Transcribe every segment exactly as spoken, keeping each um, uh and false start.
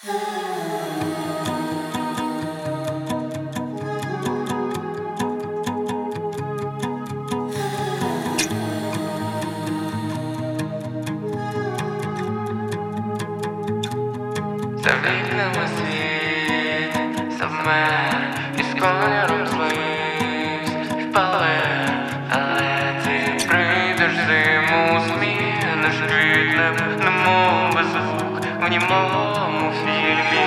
За вікнами світ завмер із кольором злист впали, але ти прийдеш зиму, зміниш квітнем, немов без звук в німому фільмі.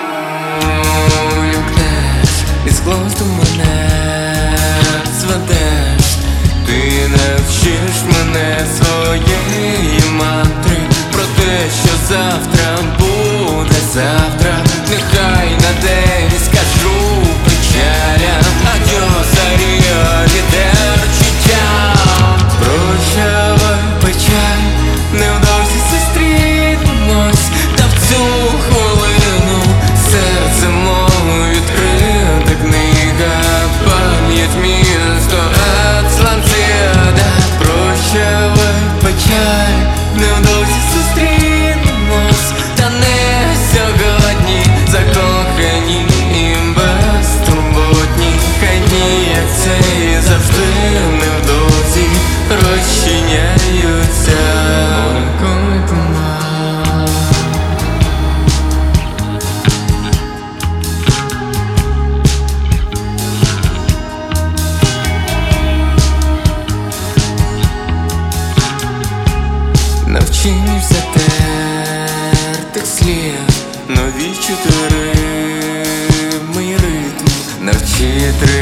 Увімкнеш із глузду мене зведеш, ти навчиш мене своєї мантри про те, що завтра буде завтра. Нехай на день скажу печалям адьос, аріалідер-чуттям. Прощавай, печаль, невдовзі зустрінемось, та в цю хвилину серце мов відкрита книга, пам'ять місто Атлантида. Прощавай, печаль, невдовзі зустрінемось, та не сьогодні, закохані і безтурботні. Хай ніяк це і завжди невдовзі розчиняються. Ранковий туман. Навчишся тертих слів, нові чотири мій ритм. Навчи три